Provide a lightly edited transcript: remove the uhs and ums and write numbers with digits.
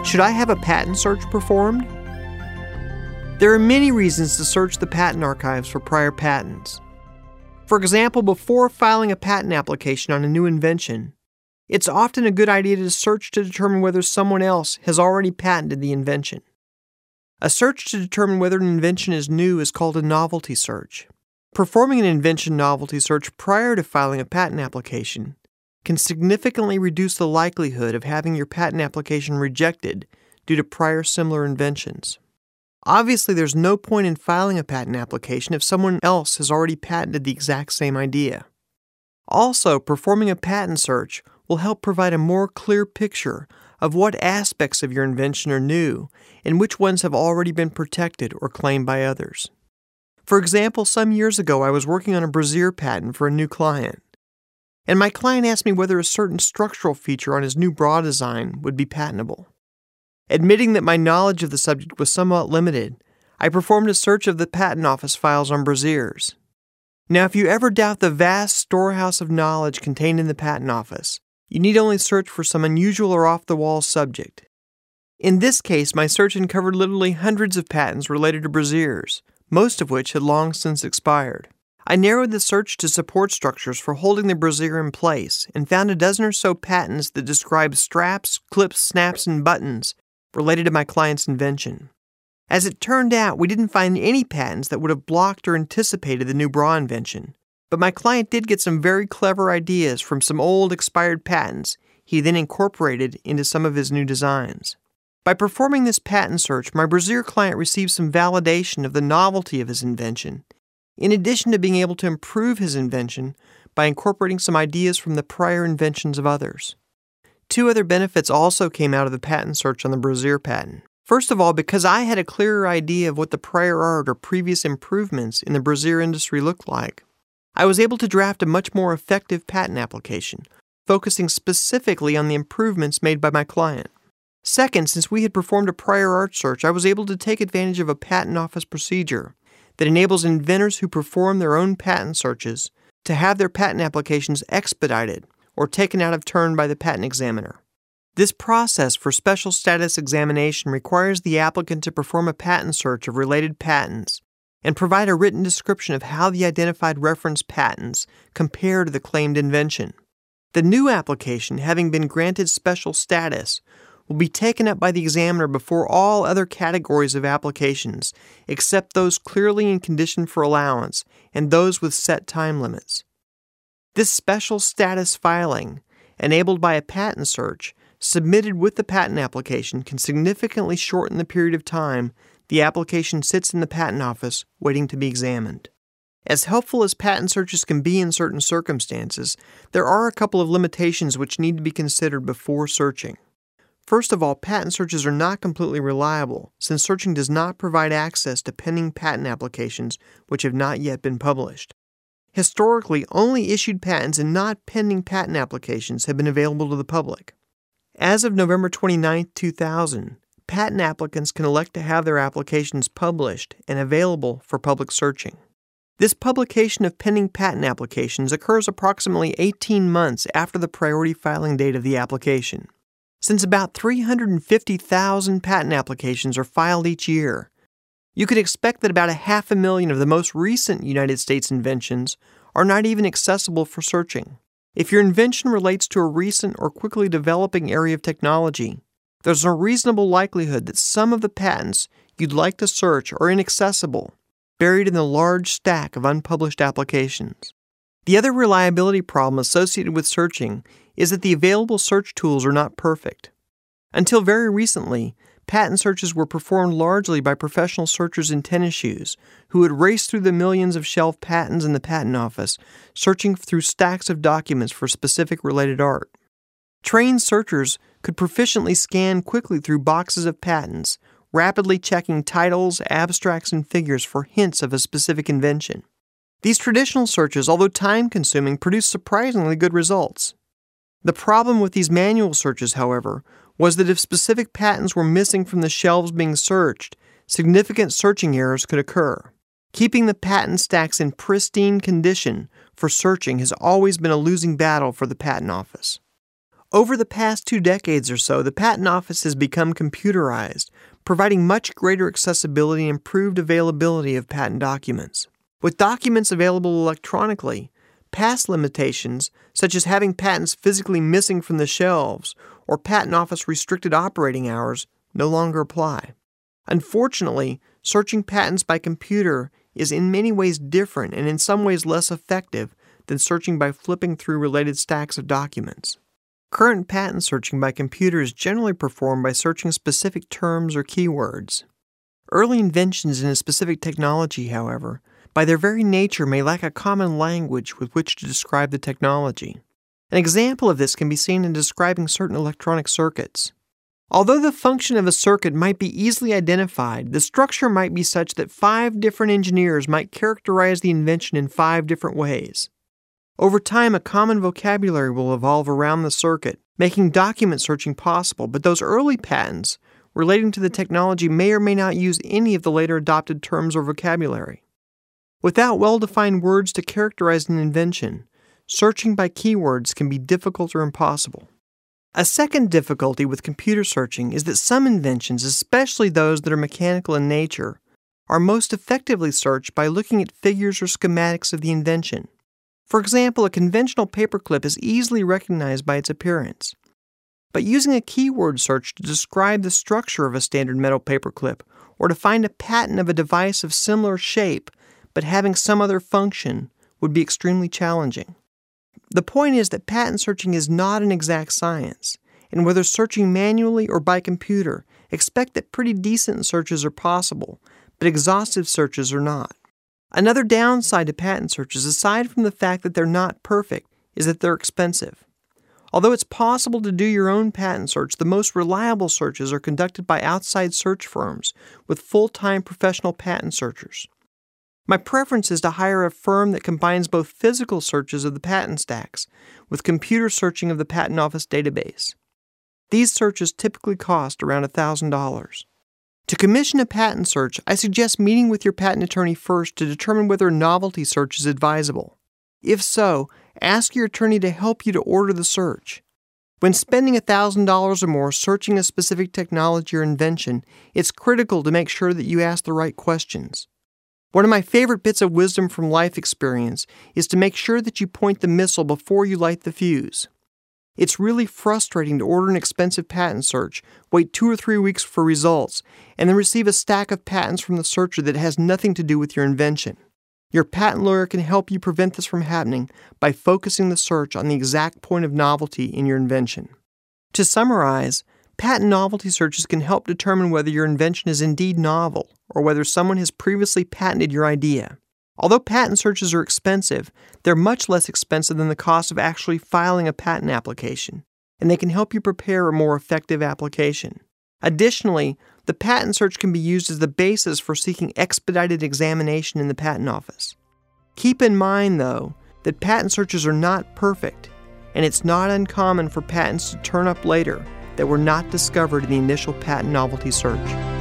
Should I have a patent search performed? There are many reasons to search the patent archives for prior patents. For example, before filing a patent application on a new invention, it's often a good idea to search to determine whether someone else has already patented the invention. A search to determine whether an invention is new is called a novelty search. Performing an invention novelty search prior to filing a patent application can significantly reduce the likelihood of having your patent application rejected due to prior similar inventions. Obviously, there's no point in filing a patent application if someone else has already patented the exact same idea. Also, performing a patent search will help provide a more clear picture of what aspects of your invention are new and which ones have already been protected or claimed by others. For example, some years ago I was working on a brassiere patent for a new client, and my client asked me whether a certain structural feature on his new bra design would be patentable. Admitting that my knowledge of the subject was somewhat limited, I performed a search of the patent office files on brassieres. Now, if you ever doubt the vast storehouse of knowledge contained in the patent office, you need only search for some unusual or off-the-wall subject. In this case, my search uncovered literally hundreds of patents related to brassieres, most of which had long since expired. I narrowed the search to support structures for holding the brassiere in place and found a dozen or so patents that describe straps, clips, snaps, and buttons related to my client's invention. As it turned out, we didn't find any patents that would have blocked or anticipated the new bra invention, but my client did get some very clever ideas from some old expired patents he then incorporated into some of his new designs. By performing this patent search, my brassiere client received some validation of the novelty of his invention, in addition to being able to improve his invention by incorporating some ideas from the prior inventions of others. Two other benefits also came out of the patent search on the brassiere patent. First of all, because I had a clearer idea of what the prior art or previous improvements in the brassiere industry looked like, I was able to draft a much more effective patent application, focusing specifically on the improvements made by my client. Second, since we had performed a prior art search, I was able to take advantage of a patent office procedure that enables inventors who perform their own patent searches to have their patent applications expedited or taken out of turn by the patent examiner. This process for special status examination requires the applicant to perform a patent search of related patents and provide a written description of how the identified reference patents compare to the claimed invention. The new application, having been granted special status, will be taken up by the examiner before all other categories of applications, except those clearly in condition for allowance and those with set time limits. This special status filing, enabled by a patent search, submitted with the patent application can significantly shorten the period of time the application sits in the patent office waiting to be examined. As helpful as patent searches can be in certain circumstances, there are a couple of limitations which need to be considered before searching. First of all, patent searches are not completely reliable, since searching does not provide access to pending patent applications which have not yet been published. Historically, only issued patents and not pending patent applications have been available to the public. As of November 29, 2000, patent applicants can elect to have their applications published and available for public searching. This publication of pending patent applications occurs approximately 18 months after the priority filing date of the application. Since about 350,000 patent applications are filed each year, you could expect that about 500,000 of the most recent United States inventions are not even accessible for searching. If your invention relates to a recent or quickly developing area of technology, there's a reasonable likelihood that some of the patents you'd like to search are inaccessible, buried in the large stack of unpublished applications. The other reliability problem associated with searching is that the available search tools are not perfect. Until very recently, patent searches were performed largely by professional searchers in tennis shoes who would race through the millions of shelf patents in the patent office, searching through stacks of documents for specific related art. Trained searchers could proficiently scan quickly through boxes of patents, rapidly checking titles, abstracts, and figures for hints of a specific invention. These traditional searches, although time-consuming, produce surprisingly good results. The problem with these manual searches, however, was that if specific patents were missing from the shelves being searched, significant searching errors could occur. Keeping the patent stacks in pristine condition for searching has always been a losing battle for the patent office. Over the past 2 decades or so, the Patent Office has become computerized, providing much greater accessibility and improved availability of patent documents. With documents available electronically, past limitations, such as having patents physically missing from the shelves or Patent Office restricted operating hours, no longer apply. Unfortunately, searching patents by computer is in many ways different and in some ways less effective than searching by flipping through related stacks of documents. Current patent searching by computer is generally performed by searching specific terms or keywords. Early inventions in a specific technology, however, by their very nature may lack a common language with which to describe the technology. An example of this can be seen in describing certain electronic circuits. Although the function of a circuit might be easily identified, the structure might be such that 5 different engineers might characterize the invention in 5 different ways. Over time, a common vocabulary will evolve around the circuit, making document searching possible, but those early patents relating to the technology may or may not use any of the later adopted terms or vocabulary. Without well-defined words to characterize an invention, searching by keywords can be difficult or impossible. A second difficulty with computer searching is that some inventions, especially those that are mechanical in nature, are most effectively searched by looking at figures or schematics of the invention. For example, a conventional paperclip is easily recognized by its appearance. But using a keyword search to describe the structure of a standard metal paperclip or to find a patent of a device of similar shape but having some other function would be extremely challenging. The point is that patent searching is not an exact science, and whether searching manually or by computer, expect that pretty decent searches are possible, but exhaustive searches are not. Another downside to patent searches, aside from the fact that they're not perfect, is that they're expensive. Although it's possible to do your own patent search, the most reliable searches are conducted by outside search firms with full-time professional patent searchers. My preference is to hire a firm that combines both physical searches of the patent stacks with computer searching of the Patent Office database. These searches typically cost around $1,000. To commission a patent search, I suggest meeting with your patent attorney first to determine whether a novelty search is advisable. If so, ask your attorney to help you to order the search. When spending $1,000 or more searching a specific technology or invention, it's critical to make sure that you ask the right questions. One of my favorite bits of wisdom from life experience is to make sure that you point the missile before you light the fuse. It's really frustrating to order an expensive patent search, wait 2 or 3 weeks for results, and then receive a stack of patents from the searcher that has nothing to do with your invention. Your patent lawyer can help you prevent this from happening by focusing the search on the exact point of novelty in your invention. To summarize, patent novelty searches can help determine whether your invention is indeed novel or whether someone has previously patented your idea. Although patent searches are expensive, they're much less expensive than the cost of actually filing a patent application, and they can help you prepare a more effective application. Additionally, the patent search can be used as the basis for seeking expedited examination in the Patent Office. Keep in mind, though, that patent searches are not perfect, and it's not uncommon for patents to turn up later that were not discovered in the initial patent novelty search.